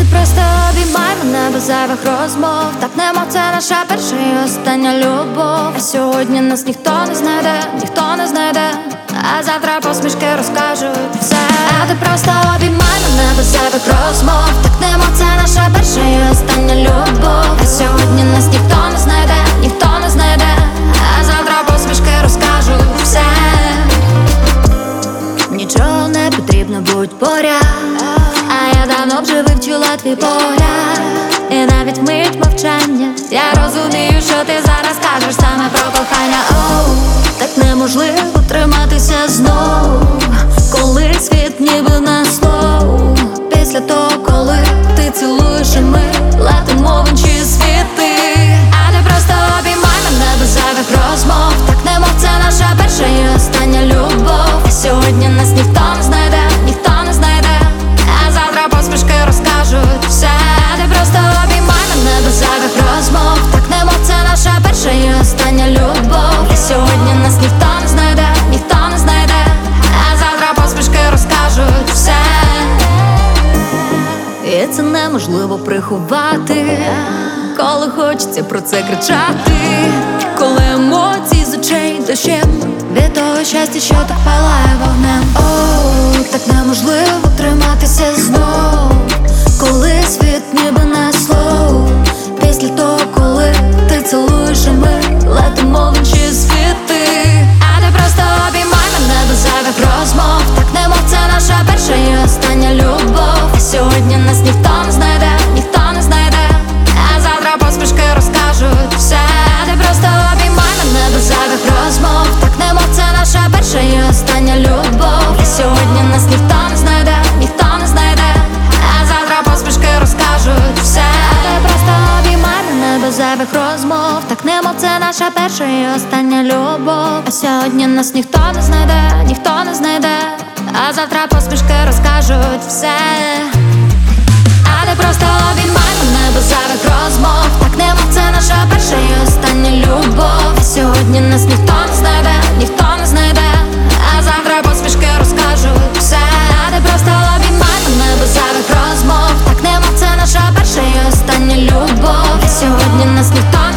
ти просто обіймай мене без зайвих розмов. Так нема, це наша перша і остання любов. А сьогодні нас ніхто не знайде, ніхто не знайде. А завтра посмішки розкажуть все. А ти просто обіймай мене без зайвих розмов. Так нема, це наша перша і остання любов. А сьогодні нас ніхто не знайде, ніхто не знайде. А завтра посмішки розкажуть все. Нічого не потрібно, будь поряд. А я давно вже вивчила твій погляд. І навіть вмить мовчання я розумію, що ти зараз кажеш саме про кохання. Оу, так неможливо триматися знов, коли світ ніби на слоу. Після того, коли ти цілуєш і ми летимо в інші світи. А ти просто обіймай мене без зайвих розмов. Так немов це наша перша і остання любов. А сьогодні нас ніхто не знайде, ніхто не знайде. А завтра посмішки розкажуть все. А ти просто обіймай мене без зайвих розмов. Так немов це наша перша і остання любов. А сьогодні нас ніхто не знайде, ніхто не знайде. А завтра посмішки розкажуть все. І це неможливо приховати, коли хочеться про це кричати. Коли емоції з очей дощем від того щастя, що так палає вогнем. Оу, так неможливо триматися знов, коли світ ніби на слоу. Після того, коли ти цілуєш і ми летимо в інші світи. А ти просто обіймай мене без зайвих розмов. Так немов це наша перша і остання любов. А сьогодні нас ніхто не знайде, ніхто не знайде. А завтра посмішки розкажуть все. А ти просто обіймай мене без зайвих розмов. Так немов це наша перша і остання любов. А сьогодні нас ніхто не знайде, ніхто не знайде. А завтра посмішки розкажуть все. А ти просто обіймай мене без зайвих розмов. Так немов це наша перша і остання любов. А сьогодні нас ніхто не знайде, ніхто не знайде. А завтра посмішки розкажуть все. А ти просто обіймай мене без зайвих розмов. Так немов це наша перша і остання любов. А сьогодні нас ніхто не знайде, ніхто не знайде. А завтра посмішки розкажуть все. А ти просто обіймай мене без зайвих розмов. Так немов це наша перша і остання любов. А сьогодні нас ніхто не знайде.